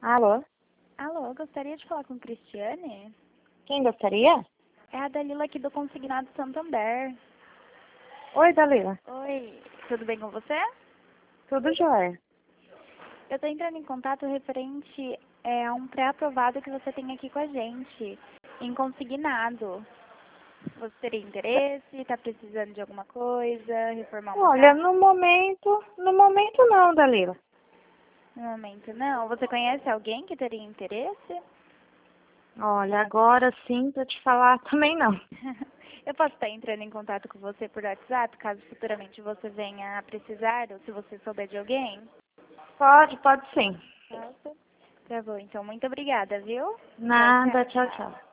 Alô? Alô, gostaria de falar com Cristiane? Quem gostaria? É a Dalila aqui do Consignado Santander. Oi, Dalila. Oi, tudo bem com você? Tudo jóia? Eu estou entrando em contato referente a um pré-aprovado que você tem aqui com a gente, em Consignado. Você teria interesse? Está precisando de alguma coisa? Reformar uma Olha, casa? no momento não, Dalila. No momento não. Você conhece alguém que teria interesse? Olha, agora sim, pra te falar, também não. Eu posso estar entrando em contato com você por WhatsApp, caso futuramente você venha a precisar, ou se você souber de alguém? Pode sim. Posso? Tá bom, então muito obrigada, viu? Tchau, Nada, tchau. tchau, tchau.